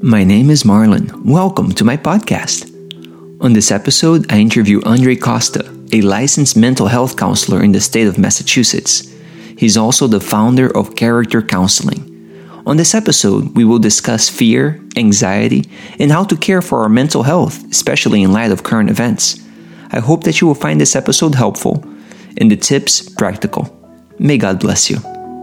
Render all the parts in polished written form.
My name is Marlon. Welcome to my podcast. On this episode, I interview Andre Costa, a licensed mental health counselor in the state of Massachusetts. He's also the founder of Character Counseling. On this episode, we will discuss fear, anxiety, and how to care for our mental health, especially in light of current events. I hope that you will find this episode helpful and the tips practical. May God bless you.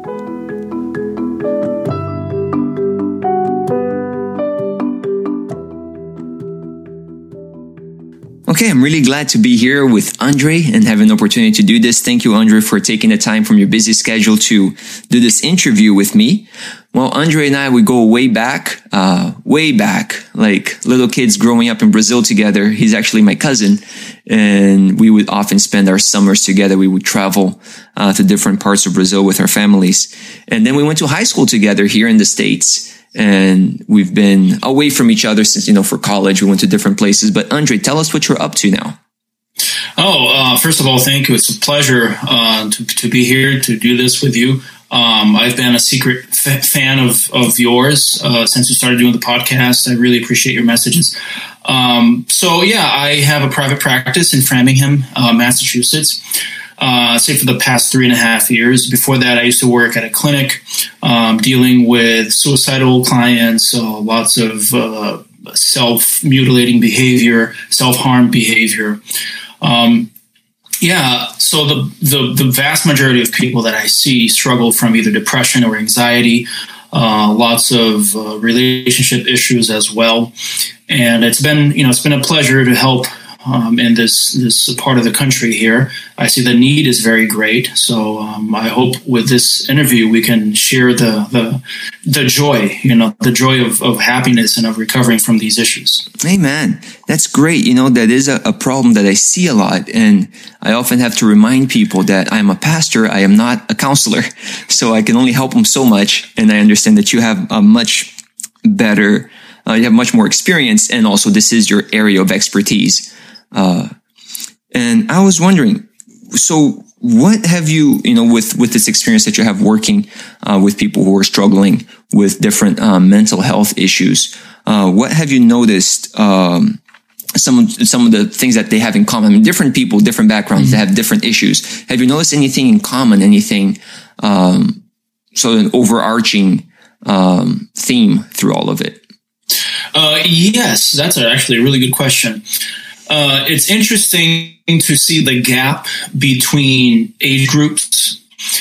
Okay, I'm really glad to be here with Andre and have an opportunity to do this. Thank you, Andre, for taking the time from your busy schedule to do this interview with me. Well, Andre and I, we go way back, like little kids growing up in Brazil together. He's actually my cousin, and we would often spend our summers together. We would travel to different parts of Brazil with our families. And then we went to high school together here in the States. And we've been away from each other since, for college. We went to different places. But Andre, tell us what you're up to now. First of all, thank you. It's a pleasure to be here to do this with you. I've been a secret fan of yours since you started doing the podcast. I really appreciate your messages. I have a private practice in Framingham, Massachusetts. Say for the past 3.5 years. Before that, I used to work at a clinic dealing with suicidal clients, lots of self-mutilating behavior, self-harm behavior. So the vast majority of people that I see struggle from either depression or anxiety, lots of relationship issues as well. And it's been a pleasure to help in this part of the country here. I see the need is very great. So I hope with this interview we can share the joy, the joy of happiness and of recovering from these issues. Amen. That's great. That is a problem that I see a lot. And I often have to remind people that I'm a pastor. I am not a counselor. So I can only help them so much. And I understand that you have a much better, you have much more experience. And also this is your area of expertise. And I was wondering, so what have you, with this experience that you have working with people who are struggling with different mental health issues, what have you noticed? Some of the things that they have in common. I mean, different people, different backgrounds, they have different issues. Have you noticed anything in common? Anything? An overarching theme through all of it. Yes, that's actually a really good question. It's interesting to see the gap between age groups.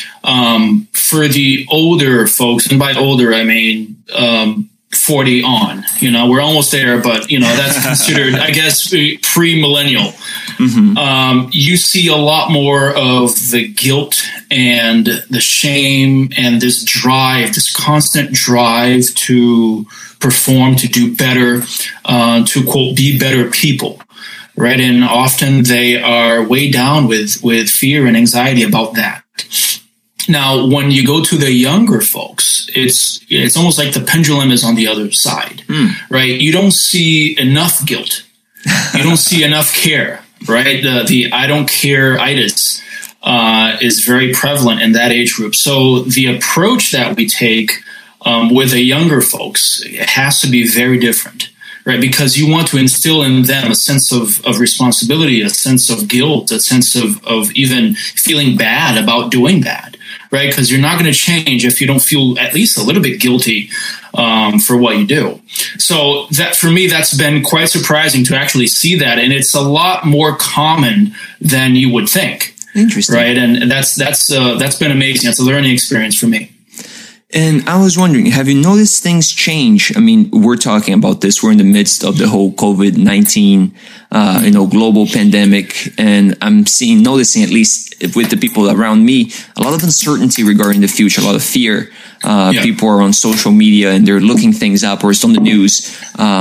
For the older folks, and by older, I mean 40 on. We're almost there, but, that's considered, I guess, pre-millennial. Mm-hmm. You see a lot more of the guilt and the shame and this constant drive to perform, to do better, to, quote, be better people. Right. And often they are weighed down with fear and anxiety about that. Now, when you go to the younger folks, it's almost like the pendulum is on the other side, right? You don't see enough guilt. You don't see enough care, right? The I don't care-itis is very prevalent in that age group. So the approach that we take with the younger folks, it has to be very different. Right, because you want to instill in them a sense of responsibility, a sense of guilt, a sense of even feeling bad about doing bad, right? Because you're not going to change if you don't feel at least a little bit guilty for what you do. So that, for me, that's been quite surprising to actually see that, and it's a lot more common than you would think. Interesting, right? And that's been amazing. It's a learning experience for me. And I was wondering, have you noticed things change? I mean, we're talking about this. We're in the midst of the whole COVID-19, global pandemic. And I'm noticing, at least with the people around me, a lot of uncertainty regarding the future, a lot of fear. People are on social media and they're looking things up, or it's on the news.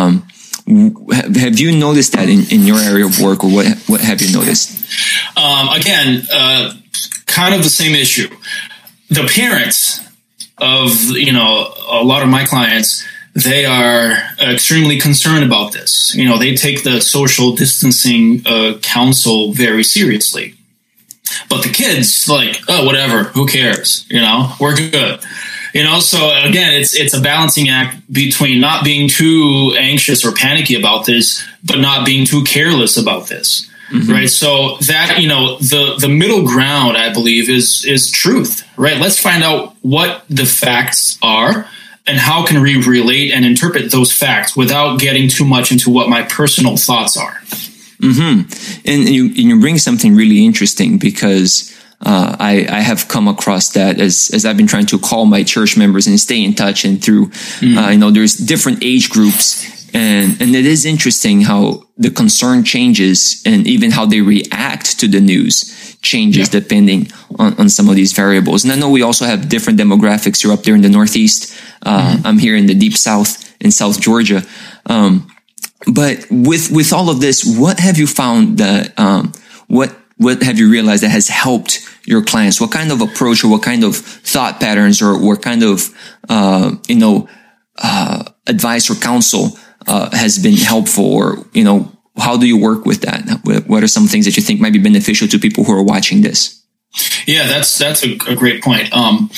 Have you noticed that in your area of work, or what have you noticed? Kind of the same issue. The parents of, a lot of my clients, they are extremely concerned about this. They take the social distancing counsel very seriously. But the kids, like, oh, whatever, who cares? We're good. So again, it's a balancing act between not being too anxious or panicky about this, but not being too careless about this. Mm-hmm. Right. So that, the middle ground, I believe, is truth. Right. Let's find out what the facts are and how can we relate and interpret those facts without getting too much into what my personal thoughts are. Mm-hmm. And you bring something really interesting, because I have come across that as I've been trying to call my church members and stay in touch, and through, there's different age groups. And it is interesting how the concern changes, and even how they react to the news changes depending on some of these variables. And I know we also have different demographics. You're up there in the Northeast. I'm here in the deep South, in South Georgia. But with all of this, what have you found that, what have you realized that has helped your clients? What kind of approach, or what kind of thought patterns, or what kind of, advice or counsel has been helpful? Or, how do you work with that? What are some things that you think might be beneficial to people who are watching this? Yeah, that's a great point.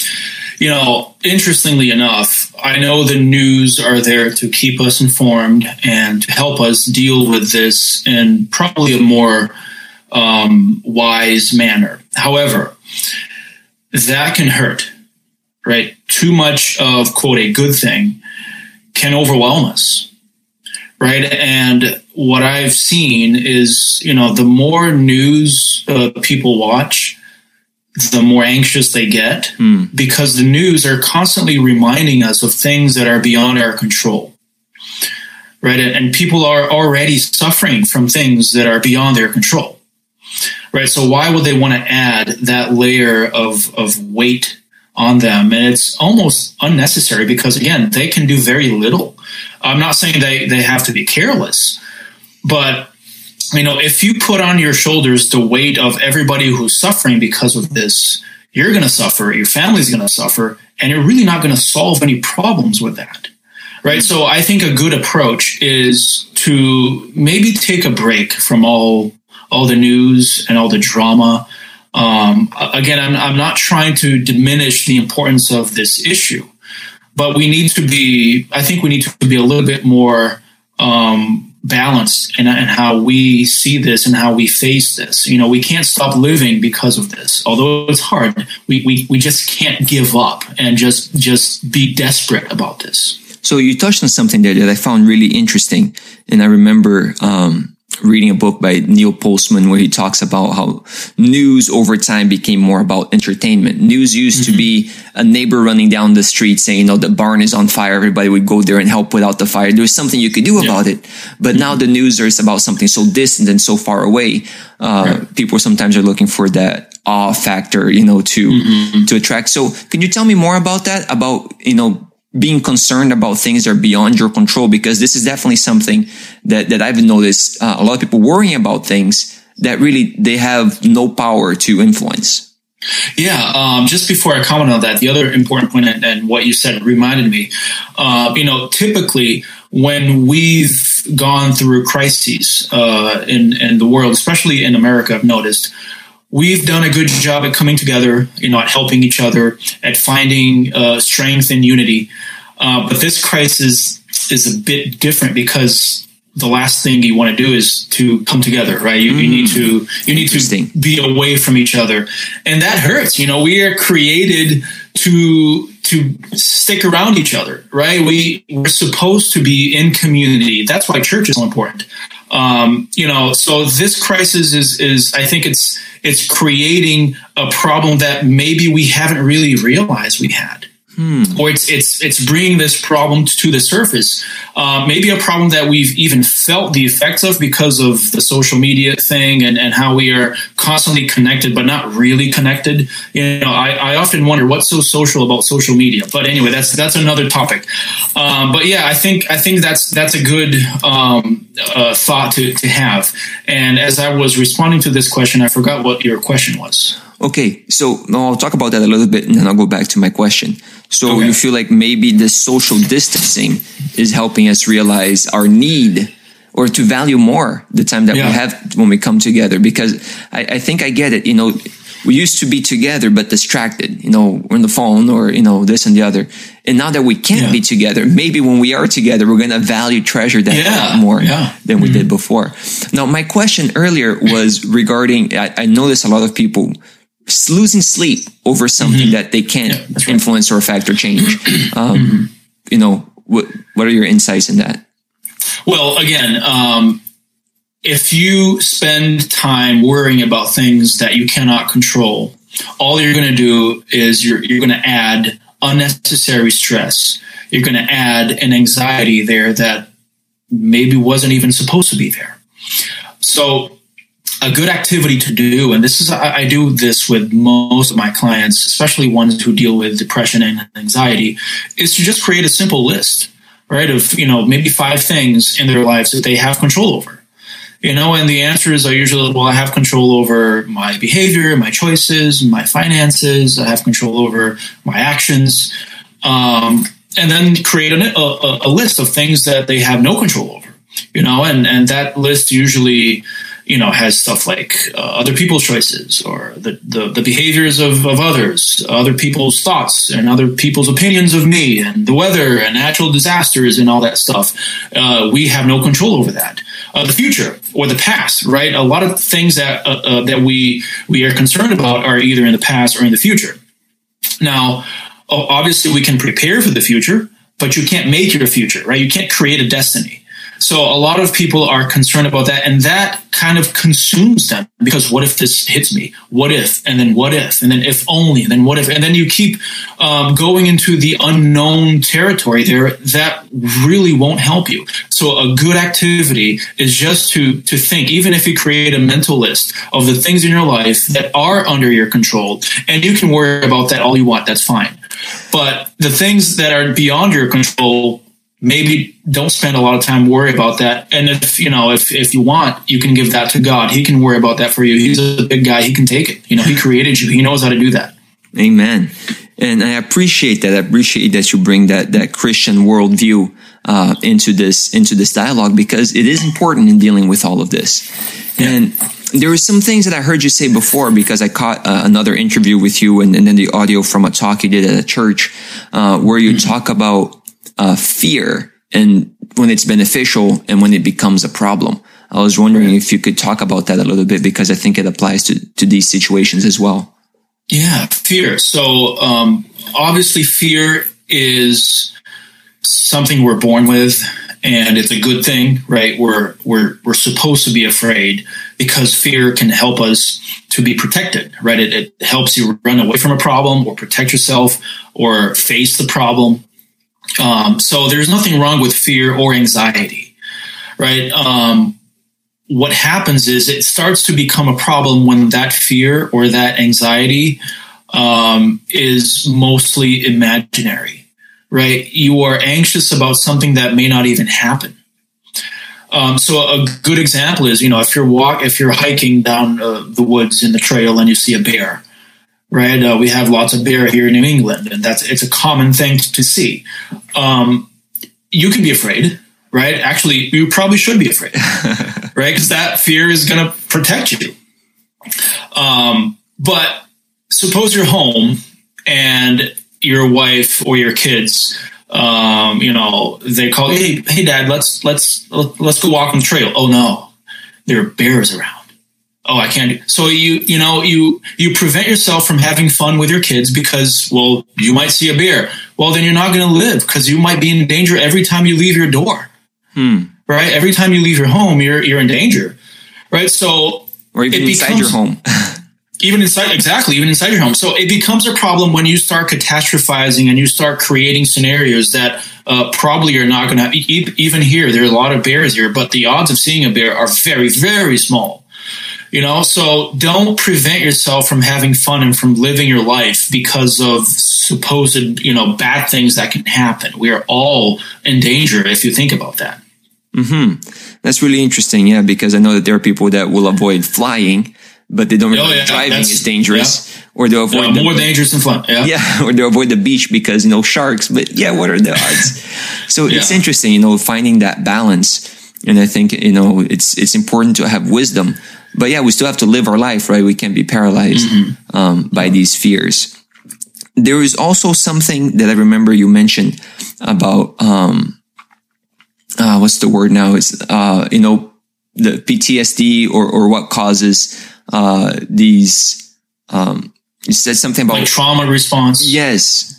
Interestingly enough, I know the news are there to keep us informed and to help us deal with this in probably a more wise manner. However, that can hurt, right? Too much of, quote, a good thing can overwhelm us, right? And what I've seen is, the more news people watch, the more anxious they get, because the news are constantly reminding us of things that are beyond our control, right? And people are already suffering from things that are beyond their control, right? So why would they want to add that layer of weight on them? And it's almost unnecessary, because again, they can do very little. I'm not saying they have to be careless, but if you put on your shoulders the weight of everybody who's suffering because of this, you're going to suffer, your family's going to suffer, and you're really not going to solve any problems with that, right? So I think a good approach is to maybe take a break from all the news and all the drama. Again, I'm not trying to diminish the importance of this issue, but I think we need to be a little bit more balanced in how we see this and how we face this. We can't stop living because of this. Although it's hard, we just can't give up and just be desperate about this. So you touched on something there that I found really interesting. And I remember reading a book by Neil Postman where he talks about how news over time became more about entertainment. News used to be a neighbor running down the street saying, the barn is on fire. Everybody would go there and help put out the fire. There was something you could do about it. But now the news is about something so distant and so far away. People sometimes are looking for that awe factor, to attract. So can you tell me more about that? About, being concerned about things that are beyond your control, because this is definitely something that I've noticed a lot of people worrying about things that really they have no power to influence. Yeah. Just before I comment on that, the other important point and what you said reminded me, typically when we've gone through crises in the world, especially in America, I've noticed, we've done a good job at coming together, at helping each other, at finding strength and unity. But this crisis is a bit different, because the last thing you want to do is to come together, right? You need to be away from each other, and that hurts. We are created to stick around each other, right? We're supposed to be in community. That's why church is so important. So this crisis is I think it's creating a problem that maybe we haven't really realized we had. Or it's bringing this problem to the surface. Maybe a problem that we've even felt the effects of because of the social media thing and how we are constantly connected, but not really connected. I often wonder what's so social about social media. But anyway, that's another topic. But yeah, I think that's a good thought to have. And as I was responding to this question, I forgot what your question was. Okay, so now I'll talk about that a little bit, and then I'll go back to my question. So you feel like maybe the social distancing is helping us realize our need, or to value more the time that we have when we come together? Because I think I get it. we used to be together, but distracted, we're on the phone or, this and the other. And now that we can't be together, maybe when we are together, we're going to treasure that a lot more than we did before. Now, my question earlier was regarding, I notice a lot of people losing sleep over something that they can't influence or affect or change. What are your insights in that? Well, again, if you spend time worrying about things that you cannot control, all you're going to do is you're going to add unnecessary stress. You're going to add an anxiety there that maybe wasn't even supposed to be there. So a good activity to do, and I do this with most of my clients, especially ones who deal with depression and anxiety, is to just create a simple list, right? Of, maybe 5 things in their lives that they have control over. And the answer is usually, I have control over my behavior, my choices, my finances. I have control over my actions. And then create a list of things that they have no control over, and that list usually, has stuff like other people's choices or the behaviors of others, other people's thoughts and other people's opinions of me and the weather and natural disasters and all that stuff. We have no control over that. The future or the past, right? A lot of things that we are concerned about are either in the past or in the future. Now, obviously, we can prepare for the future, but you can't make your future, right? You can't create a destiny. So a lot of people are concerned about that, and that kind of consumes them because what if this hits me? What if? And then what if? And then if only? And then what if? And then you keep going into the unknown territory there that really won't help you. So a good activity is just to think, even if you create a mental list of the things in your life that are under your control, and you can worry about that all you want, that's fine. But the things that are beyond your control, maybe don't spend a lot of time worry about that. And if you want, you can give that to God. He can worry about that for you. He's a big guy. He can take it. He created you. He knows how to do that. Amen. And I appreciate that. I appreciate that you bring that Christian worldview into this dialogue, because it is important in dealing with all of this. Yeah. And there were some things that I heard you say before, because I caught another interview with you and then the audio from a talk you did at a church where you talk about fear and when it's beneficial and when it becomes a problem. I was wondering if you could talk about that a little bit, because I think it applies to these situations as well. Yeah, fear. So obviously fear is something we're born with, and it's a good thing, right? We're supposed to be afraid because fear can help us to be protected, right? It helps you run away from a problem or protect yourself or face the problem. So there's nothing wrong with fear or anxiety, right? What happens is it starts to become a problem when that fear or that anxiety is mostly imaginary, right? You are anxious about something that may not even happen. So a good example is, if you're hiking down the woods in the trail and you see a bear, right? We have lots of bear here in New England, and it's a common thing to see. You can be afraid, right? Actually, you probably should be afraid, right? Because that fear is going to protect you. But suppose you're home and your wife or your kids, they call, hey, Dad, let's go walk on the trail. Oh no, there are bears around. Oh, I can't. So you prevent yourself from having fun with your kids because, well, you might see a bear. Well, then you're not going to live because you might be in danger every time you leave your door. Right? Every time you leave your home, you're in danger. Right? So, or even inside your home. Even inside your home. So it becomes a problem when you start catastrophizing and you start creating scenarios that probably are not going to even here. There are a lot of bears here, but the odds of seeing a bear are very, very small. So don't prevent yourself from having fun and from living your life because of supposed, bad things that can happen. We are all in danger if you think about that. Mm-hmm. That's really interesting. Yeah, because I know that there are people that will avoid flying, but they don't realize driving is dangerous, or they'll avoid more dangerous than flying. Yeah, or they'll avoid the beach because sharks. But what are the odds? So it's interesting, finding that balance. And I think it's important to have wisdom. But yeah, we still have to live our life, right? We can't be paralyzed by these fears. There is also something that I remember you mentioned about, what's the word now? It's, the PTSD or what causes, these, you said something about like trauma response. Yes.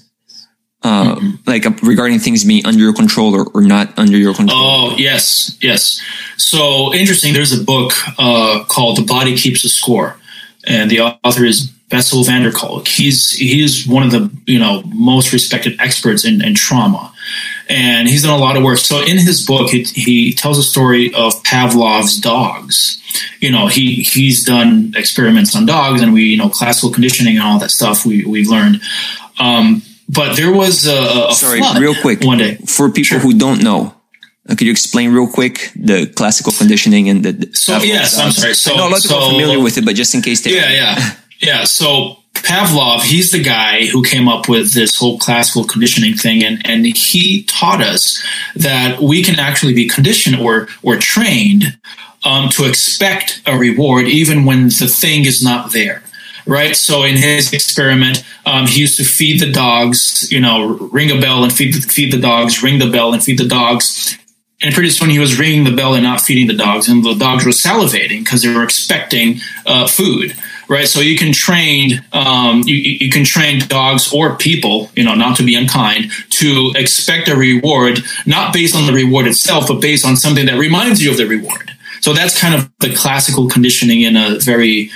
Like regarding things being under your control or not under your control. Oh, yes. So interesting. There's a book, called The Body Keeps the Score. And the author is Bessel van der Kolk. He's one of the, most respected experts in trauma. And he's done a lot of work. So in his book, he tells a story of Pavlov's dogs. He's done experiments on dogs, and classical conditioning and all that stuff we've learned. But there was a flood real quick, one day. For people who don't know, could you explain real quick the classical conditioning and the yes, I'm sorry. I know a lot of people are familiar with it, but just in case they Yeah. So Pavlov, he's the guy who came up with this whole classical conditioning thing, and he taught us that we can actually be conditioned or trained to expect a reward even when the thing is not there. Right. So in his experiment, he used to feed the dogs, ring a bell and feed the dogs, ring the bell and feed the dogs. And pretty soon he was ringing the bell and not feeding the dogs. And the dogs were salivating because they were expecting food. Right. So you can train you can train dogs or people, not to be unkind, to expect a reward, not based on the reward itself, but based on something that reminds you of the reward. So that's kind of the classical conditioning in a very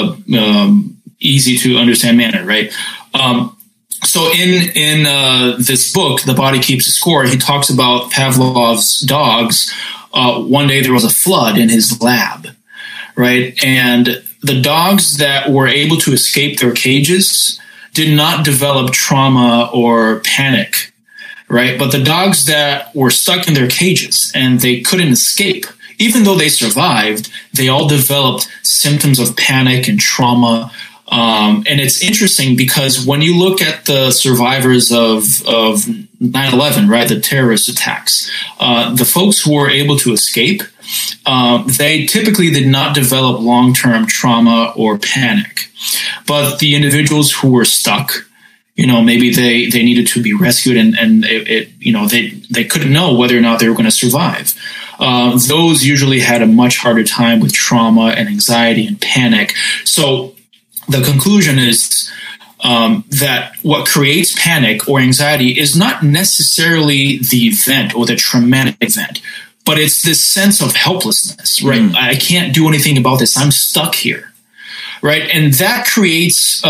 easy to understand manner, right? So in this book, The Body Keeps the Score, he talks about Pavlov's dogs. One day there was a flood in his lab, right? And the dogs that were able to escape their cages did not develop trauma or panic, right? But the dogs that were stuck in their cages and they couldn't escape, even though they survived, they all developed symptoms of panic and trauma. And it's interesting because when you look at the survivors of 9/11, right, the terrorist attacks, the folks who were able to escape, they typically did not develop long-term trauma or panic. But the individuals who were stuck, maybe they needed to be rescued and they couldn't know whether or not they were going to survive. Those usually had a much harder time with trauma and anxiety and panic. So the conclusion is that what creates panic or anxiety is not necessarily the event or the traumatic event, but it's this sense of helplessness, right? I can't do anything about this. I'm stuck here, right? And that creates,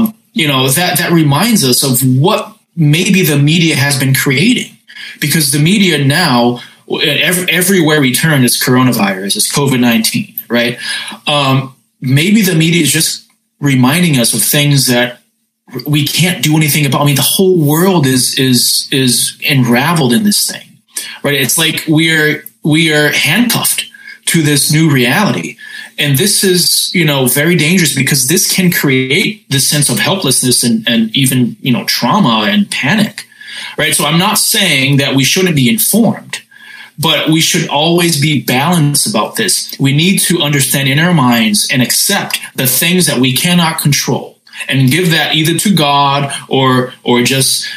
that reminds us of what maybe the media has been creating, because the media now, everywhere we turn, is coronavirus, it's COVID-19, right? Maybe the media is just reminding us of things that we can't do anything about. I mean, the whole world is unraveled in this thing, right? It's like we are handcuffed to this new reality. And this is, very dangerous because this can create this sense of helplessness and even, trauma and panic, right? So I'm not saying that we shouldn't be informed, but we should always be balanced about this. We need to understand in our minds and accept the things that we cannot control and give that either to God or just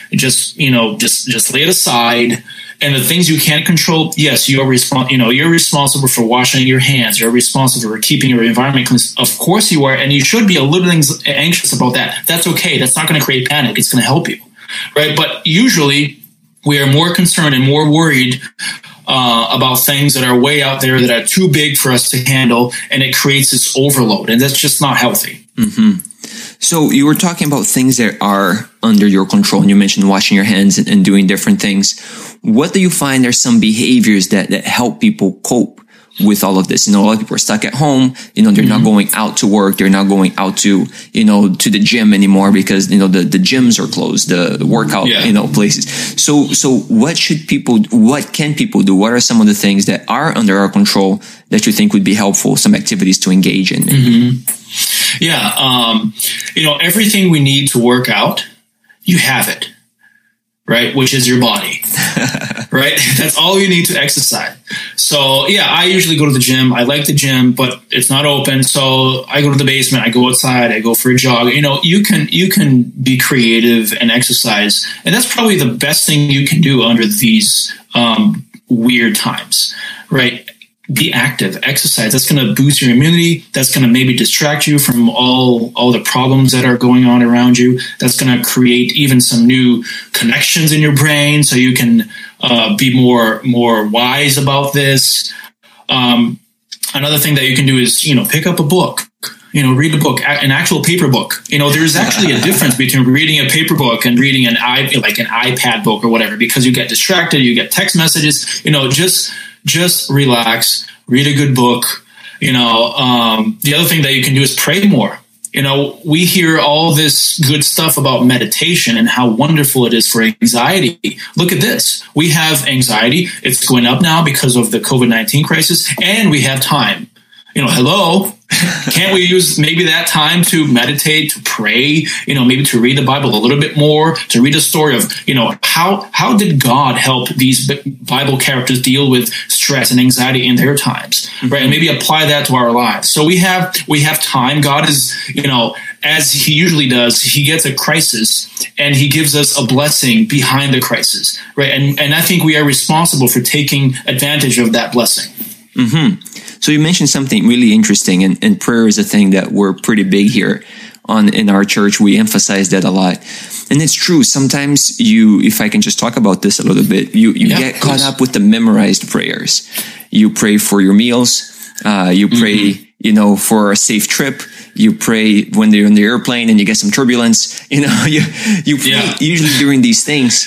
lay it aside. And the things you can't control, yes, you're responsible for washing your hands. You're responsible for keeping your environment clean. Of course you are. And you should be a little anxious about that. That's okay. That's not going to create panic. It's going to help you, right? But usually we are more concerned and more worried about things that are way out there that are too big for us to handle, and it creates this overload, and that's just not healthy. Mm-hmm. So you were talking about things that are under your control, and you mentioned washing your hands and doing different things. What do you find are some behaviors that help people cope with all of this? A lot of people are stuck at home. They're not going out to work. They're not going out to, to the gym anymore because, the gyms are closed, the workout, places. So what can people do? What are some of the things that are under our control that you think would be helpful? Some activities to engage in? Mm-hmm. Yeah. Everything we need to work out, you have it. right? Which is your body, right? That's all you need to exercise. So yeah, I usually go to the gym. I like the gym, but it's not open. So I go to the basement, I go outside, I go for a jog. You can be creative and exercise. And that's probably the best thing you can do under these weird times, right? Be active, exercise. That's going to boost your immunity. That's going to maybe distract you from all the problems that are going on around you. That's going to create even some new connections in your brain, so you can be more wise about this. Another thing that you can do is pick up a book. Read a book, an actual paper book. There's actually a difference between reading a paper book and reading an iPad book or whatever, because you get distracted, you get text messages. Just relax, read a good book. The other thing that you can do is pray more. We hear all this good stuff about meditation and how wonderful it is for anxiety. Look at this. We have anxiety. It's going up now because of the COVID-19 crisis, and we have time. Hello. Can't we use maybe that time to meditate, to pray, maybe to read the Bible a little bit more, to read a story of, how did God help these Bible characters deal with stress and anxiety in their times, right? And maybe apply that to our lives. So we have time. God is, as he usually does, he gets a crisis and he gives us a blessing behind the crisis, right? And I think we are responsible for taking advantage of that blessing. Mm-hmm. So you mentioned something really interesting, and prayer is a thing that we're pretty big here in our church. We emphasize that a lot. And it's true. Sometimes if I can just talk about this a little bit, you get caught up with the memorized prayers. You pray for your meals. You pray, for a safe trip. You pray when they're in the airplane and you get some turbulence. You pray usually during these things.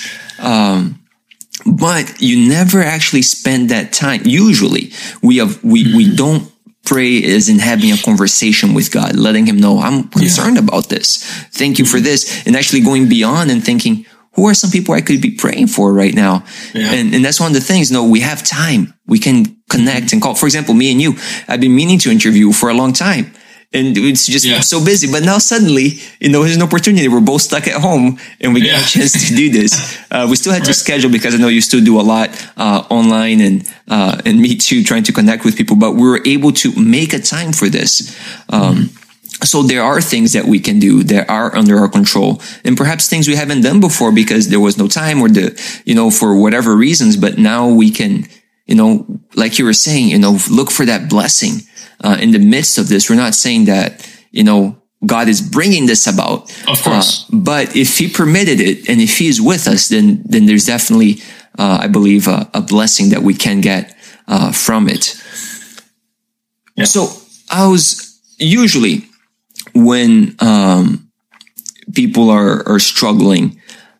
But you never actually spend that time. Usually we don't pray as in having a conversation with God, letting him know, I'm concerned about this. Thank you for this. And actually going beyond and thinking, who are some people I could be praying for right now? Yeah. And that's one of the things, we have time. We can connect and call. For example, me and you, I've been meaning to interview for a long time. And it's just so busy. But now suddenly, there's an opportunity. We're both stuck at home and we got a chance to do this. We still had to schedule, because I know you still do a lot online and me too, trying to connect with people. But we were able to make a time for this. So there are things that we can do that are under our control, and perhaps things we haven't done before because there was no time or for whatever reasons. But now we can, like you were saying, look for that blessing. In the midst of this. We're not saying that, God is bringing this about. Of course. But if he permitted it and if he is with us, then there's definitely, I believe, a blessing that we can get from it. Yeah. So usually when people are struggling,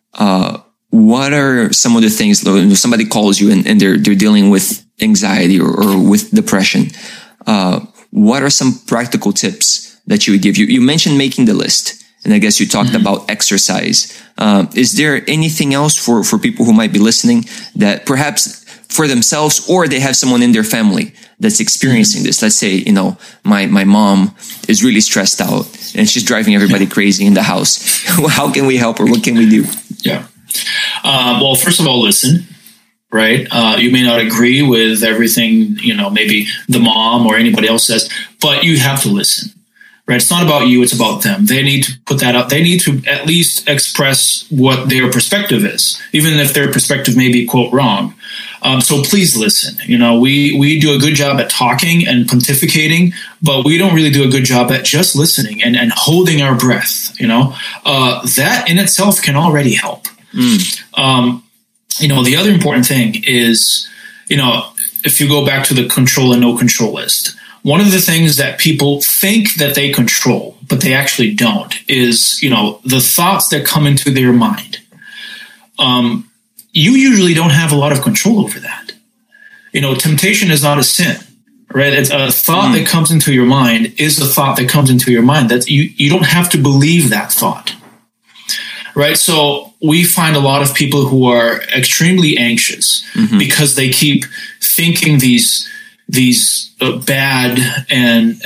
what are some of the things, somebody calls you and they're dealing with anxiety or with depression, what are some practical tips that you would give? You mentioned making the list, and I guess you talked about exercise. Is there anything else for people who might be listening that perhaps for themselves or they have someone in their family that's experiencing this? Let's say, my mom is really stressed out and she's driving everybody crazy in the house. How can we help her? What can we do? Yeah. Well, first of all, listen. Right? You may not agree with everything, maybe the mom or anybody else says, but you have to listen, right? It's not about you. It's about them. They need to put that out. They need to at least express what their perspective is, even if their perspective may be, quote, wrong. So please listen. We do a good job at talking and pontificating, but we don't really do a good job at just listening and holding our breath. That in itself can already help. The other important thing is, if you go back to the control and no control list, one of the things that people think that they control, but they actually don't, is, the thoughts that come into their mind. You usually don't have a lot of control over that. Temptation is not a sin, right? It's a thought that comes into your mind is a thought that comes into your mind. That you don't have to believe that thought. Right. So we find a lot of people who are extremely anxious because they keep thinking these bad and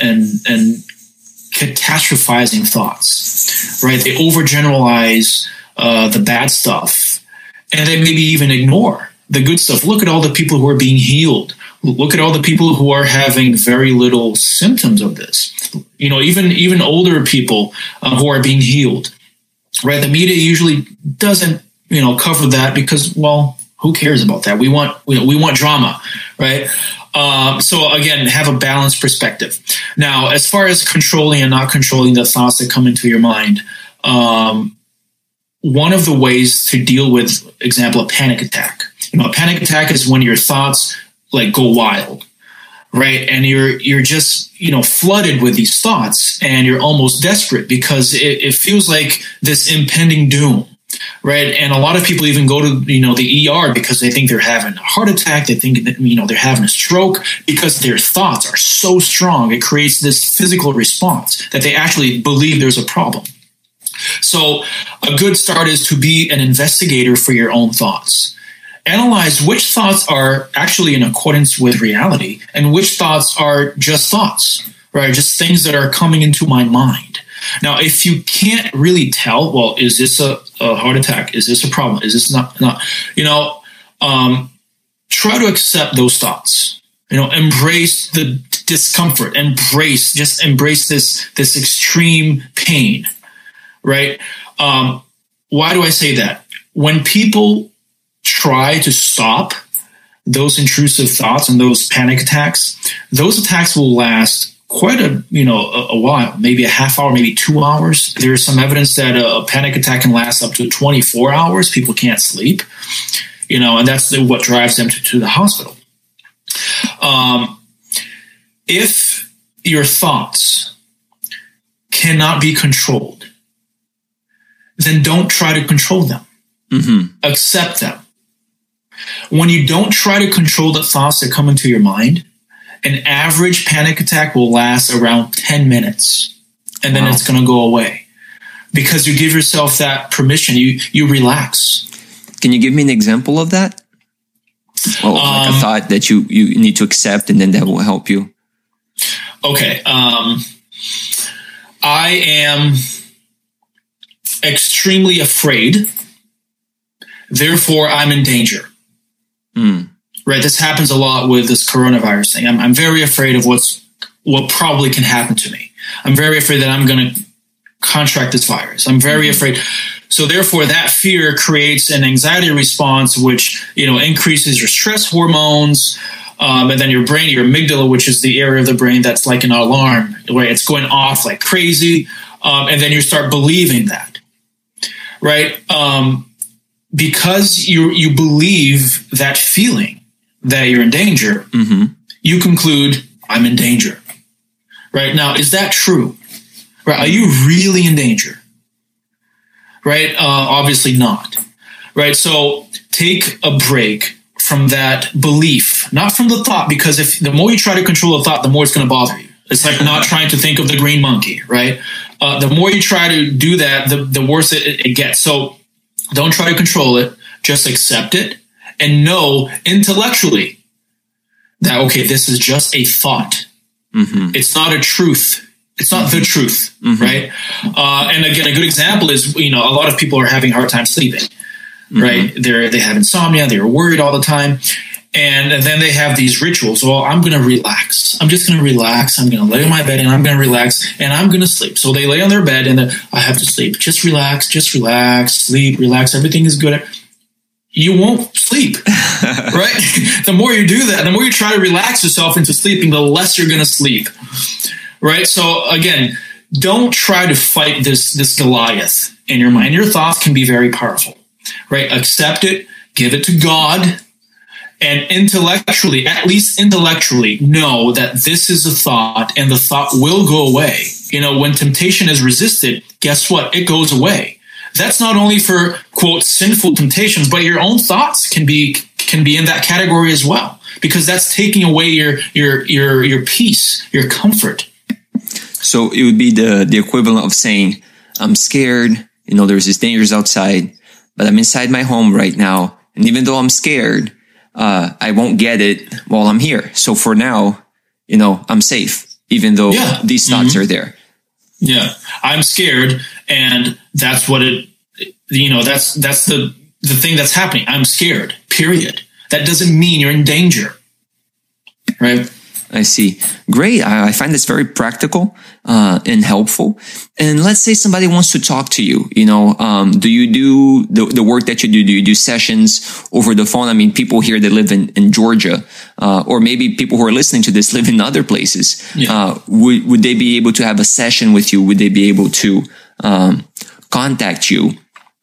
catastrophizing thoughts. Right. They overgeneralize the bad stuff. and then maybe even ignore the good stuff. Look at all the people who are being healed. Look at all the people who are having very little symptoms of this. Even older people who are being healed, right? The media usually doesn't, cover that because, well, who cares about that? We want drama, right? So again, have a balanced perspective. Now, as far as controlling and not controlling the thoughts that come into your mind, one of the ways to deal with, example, a panic attack. A panic attack is when your thoughts go wild, right? And you're just, flooded with these thoughts, and you're almost desperate because it feels like this impending doom, right? And a lot of people even go to, the ER because they think they're having a heart attack. They think that, they're having a stroke because their thoughts are so strong. It creates this physical response that they actually believe there's a problem. So a good start is to be an investigator for your own thoughts. Analyze which thoughts are actually in accordance with reality and which thoughts are just thoughts, right? Just things that are coming into my mind. Now, if you can't really tell, well, is this a heart attack? Is this a problem? Is this not? Try to accept those thoughts. Embrace the discomfort. Embrace this extreme pain, right? Why do I say that? When people try to stop those intrusive thoughts and those panic attacks, those attacks will last quite a while, maybe a half hour, maybe 2 hours. There's some evidence that a panic attack can last up to 24 hours. People can't sleep, and that's what drives them to the hospital. If your thoughts cannot be controlled, then don't try to control them. Mm-hmm. Accept them. When you don't try to control the thoughts that come into your mind, an average panic attack will last around 10 minutes, and then it's going to go away because you give yourself that permission. You relax. Can you give me an example of that? Like a thought that you need to accept, and then that will help you. Okay. I am extremely afraid. Therefore, I'm in danger. Right? This happens a lot with this coronavirus thing. I'm very afraid of what probably can happen to me. I'm very afraid that I'm going to contract this virus. I'm very afraid. So therefore, that fear creates an anxiety response, which increases your stress hormones, and then your brain, your amygdala, which is the area of the brain that's like an alarm, where it's going off like crazy, and then you start believing that, right? Because you believe that feeling that you're in danger, you conclude, I'm in danger. Right? Now, is that true? Right? Are you really in danger? Right? Obviously not. Right? So take a break from that belief, not from the thought, because the more you try to control the thought, the more it's going to bother you. It's like not trying to think of the green monkey, right? The more you try to do that, the worse it gets. So don't try to control it. Just accept it and know intellectually that, okay, this is just a thought. It's not a truth. It's not the truth, right? And again, a good example is, a lot of people are having a hard time sleeping, right? They have insomnia. They're worried all the time. And then they have these rituals. Well, I'm going to relax. I'm just going to relax. I'm going to lay on my bed and I'm going to relax and I'm going to sleep. So they lay on their bed and then I have to sleep. Just relax, sleep, relax. Everything is good. You won't sleep, right? The more you do that, the more you try to relax yourself into sleeping, the less you're going to sleep, right? So again, don't try to fight this Goliath in your mind. Your thoughts can be very powerful, right? Accept it, give it to God, and intellectually, at least intellectually, know that this is a thought and the thought will go away. When temptation is resisted, guess what? It goes away. That's not only for, quote, sinful temptations, but your own thoughts can be in that category as well, because that's taking away your peace, your comfort. So it would be the equivalent of saying, I'm scared, there's these dangers outside, but I'm inside my home right now. And even though I'm scared, I won't get it while I'm here. So for now, I'm safe, even though these thoughts are there. Yeah, I'm scared, and that's what that's the the thing that's happening. I'm scared, period. That doesn't mean you're in danger, right? I see. Great. I find this very practical and helpful. And let's say somebody wants to talk to you. Do you do the work that you do? Do you do sessions over the phone? I mean, people here that live in Georgia, or maybe people who are listening to this live in other places. Yeah. Would they be able to have a session with you? Would they be able to contact you?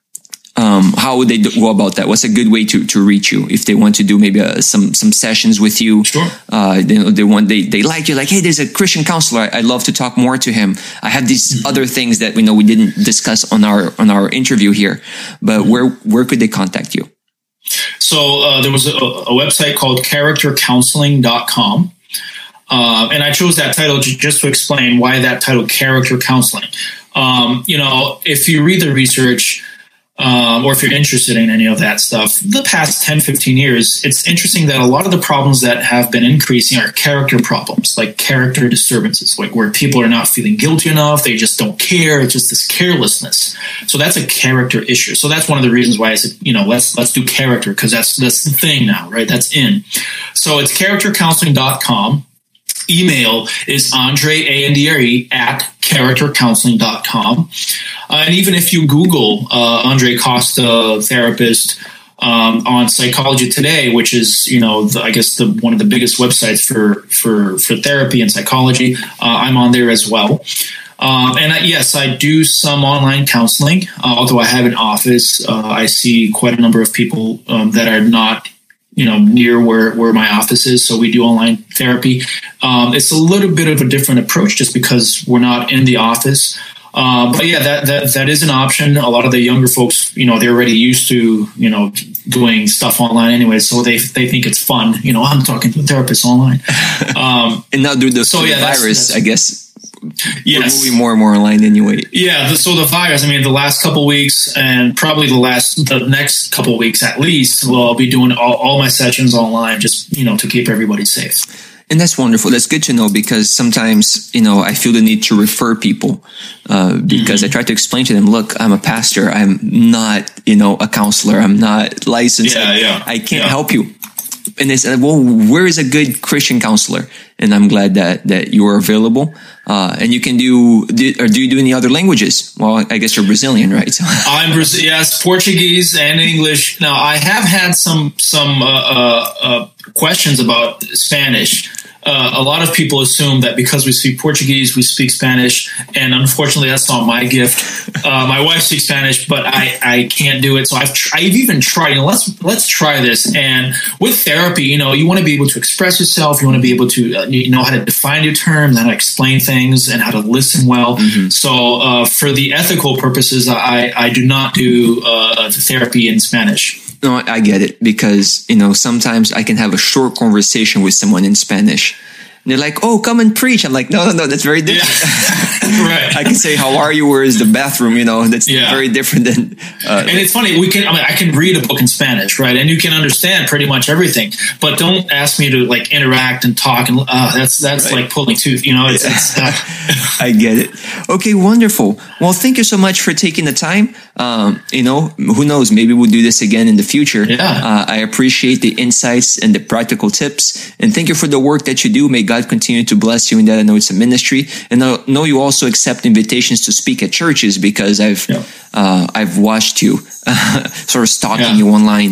How would they go about that? What's a good way to reach you if they want to do maybe some sessions with you? Sure. They like you, like, hey, there's a Christian counselor. I'd love to talk more to him. I have these other things that we didn't discuss on our interview here. But where could they contact you? So there was a website called charactercounseling.com. And I chose that title just to explain why that title, Character Counseling. If you read the research, or if you're interested in any of that stuff, the past 10, 15 years, it's interesting that a lot of the problems that have been increasing are character problems, like character disturbances, like where people are not feeling guilty enough, they just don't care, it's just this carelessness. So that's a character issue. So that's one of the reasons why I said, let's do character, because that's the thing now, right? That's in. So it's charactercounseling.com. Email is Andre, A-N-D-R-E, at charactercounseling.com. And even if you Google Andre Costa therapist on Psychology Today, which is, I guess one of the biggest websites for therapy and psychology, I'm on there as well. Yes, I do some online counseling. Although I have an office, I see quite a number of people that are not near where my office is. So we do online therapy. It's a little bit of a different approach just because we're not in the office. But yeah, that is an option. A lot of the younger folks, they're already used to, doing stuff online anyway. So they think it's fun. I'm talking to a therapist online. And now due to the virus, I guess. Yes. We're moving more and more online anyway. Yeah. So the virus, the last couple of weeks and probably the next couple of weeks at least, I'll be doing all my sessions online just, to keep everybody safe. And that's wonderful. That's good to know because sometimes, I feel the need to refer people because I try to explain to them, look, I'm a pastor. I'm not, a counselor. I'm not licensed. I can't help you. And they said, well, where is a good Christian counselor? And I'm glad that you are available. And you can do you do any other languages? Well, I guess you're Brazilian, right? I'm Brazilian, yes, Portuguese and English. Now, I have had some questions about Spanish. A lot of people assume that because we speak Portuguese, we speak Spanish, and unfortunately, that's not my gift. My wife speaks Spanish, but I can't do it. So I've even tried. Let's try this. And with therapy, you want to be able to express yourself. You want to be able to know how to define your terms, how to explain things, and how to listen well. Mm-hmm. So for the ethical purposes, I do not do therapy in Spanish. No, I get it because, sometimes I can have a short conversation with someone in Spanish. And they're like, oh, come and preach. I'm like, no, that's very different. Yeah. Right. I can say, how are you? Where is the bathroom? That's very different than... and it's funny, I can read a book in Spanish, right? And you can understand pretty much everything, but don't ask me to interact and talk. And that's right. Like pulling tooth, it's I get it. Okay, wonderful. Well, thank you so much for taking the time. Who knows? Maybe we'll do this again in the future. Yeah. I appreciate the insights and the practical tips. And thank you for the work that you do. May God continue to bless you in that. I know it's a ministry. And I know you also accept invitations to speak at churches because I've watched you sort of stalking you online.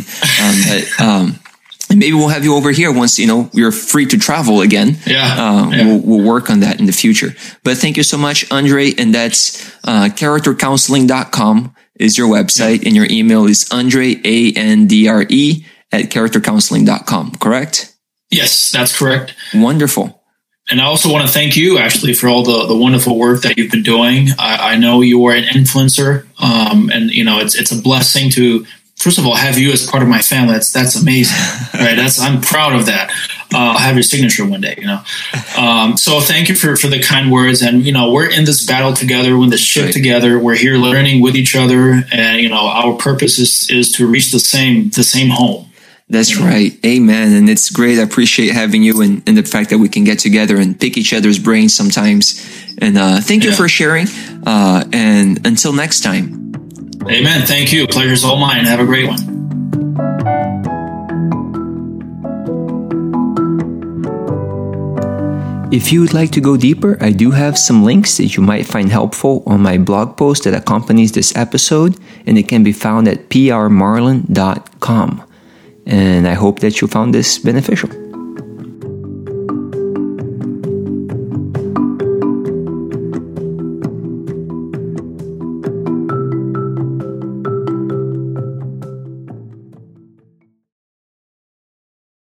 And maybe we'll have you over here once, you're free to travel again. We'll work on that in the future. But thank you so much, Andre. And that's charactercounseling.com is your website. And your email is Andre, A-N-D-R-E, at charactercounseling.com, correct? Yes, that's correct. Wonderful. And I also want to thank you, actually, for all the wonderful work that you've been doing. I know you are an influencer, and it's a blessing to, first of all, have you as part of my family. That's amazing, right? I'm proud of that. I'll have your signature one day, So thank you for the kind words. And we're in this battle together, we're in this ship together. We're here learning with each other, and our purpose is to reach the same home. That's right. Amen. And it's great. I appreciate having you and the fact that we can get together and pick each other's brains sometimes. And thank you for sharing. And until next time. Amen. Thank you. Pleasure's all mine. Have a great one. If you would like to go deeper, I do have some links that you might find helpful on my blog post that accompanies this episode, and it can be found at prmarlin.com. And I hope that you found this beneficial.